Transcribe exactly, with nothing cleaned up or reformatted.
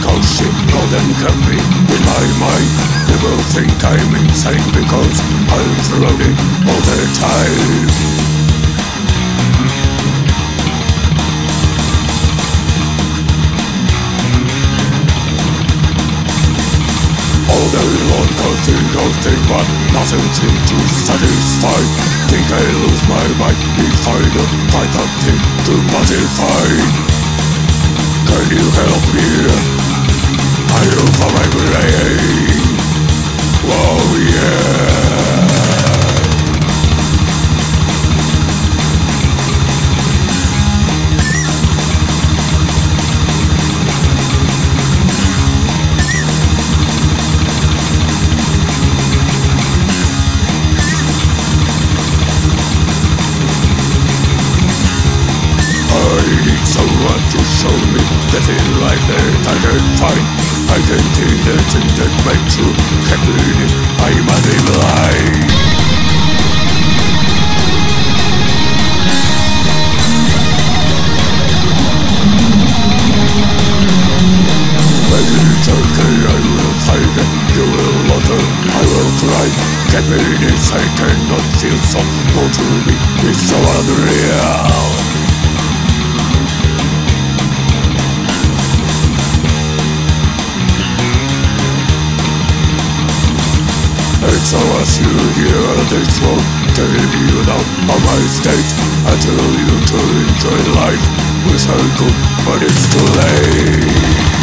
shit golden can be in my mind. People think I'm insane because I'm floating all the time. All day long ghosting, ghosting, but nothing seems to satisfy. Think I lose my mind if I don't find something to pacify. Can you help me? Are you for my brain? Whoa, yeah. Someone to show me that in life that I can find. I can see the thing that makes you happy. I'm a little lie. When it's okay, I will find it. You will water, I will try. Get me this, I cannot feel so low to me. It's so unreal. And so as you hear this won't tell you now of my state, I tell you to enjoy life. Wish I could, but it's too late.